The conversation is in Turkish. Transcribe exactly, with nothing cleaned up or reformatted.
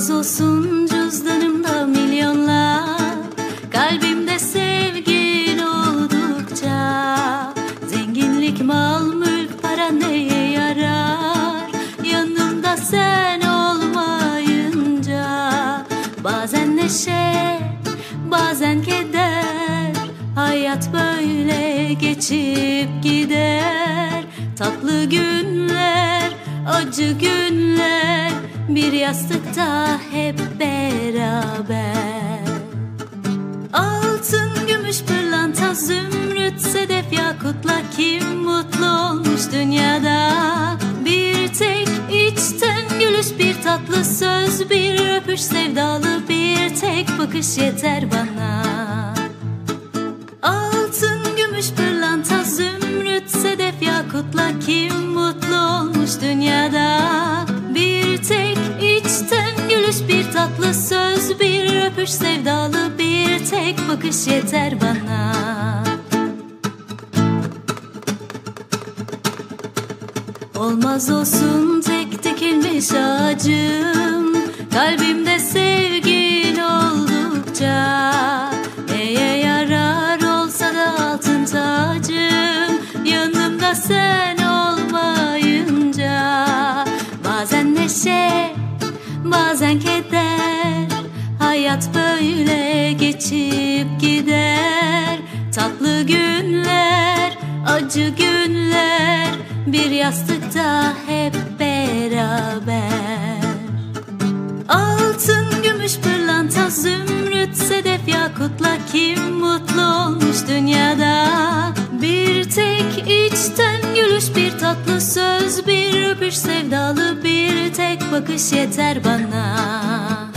Olmaz olsun cüzdanımda milyonlar, kalbimde sevgin oldukça. Zenginlik, mal, mülk, para neye yarar yanımda sen olmayınca? Bazen neşe, bazen keder, hayat böyle geçip gider. Tatlı günler, acı günler, bir yastıkta hep beraber. Altın, gümüş, pırlanta, zümrüt, sedef, yakutla kim mutlu olmuş dünyada? Bir tek içten gülüş, bir tatlı söz, bir öpüş, sevdalı bir tek bakış yeter bana. Altın, gümüş, pırlanta, zümrüt, sedef, yakutla kim mutlu olmuş dünyada? Bir tek içten gülüş, bir tatlı söz, bir öpüş, sevdalı bir tek bakış yeter bana. Olmaz olsun tek dikilmiş ağacım, kalbimde sevgin oldukça. Neye yarar olsa da altın tacım, yanımda sen olmayınca. Bazen neşe, bazen keder, hayat böyle geçip gider. Tatlı günler, acı günler, bir yastıkta hep beraber. Altın, gümüş, pırlanta, zümrüt, sedef, yakutla kim mutlu olmuş dünyada? Bir tek içten gülüş, bir tatlı söz, bir öpüş, sevdalı bir tek bakış yeter bana.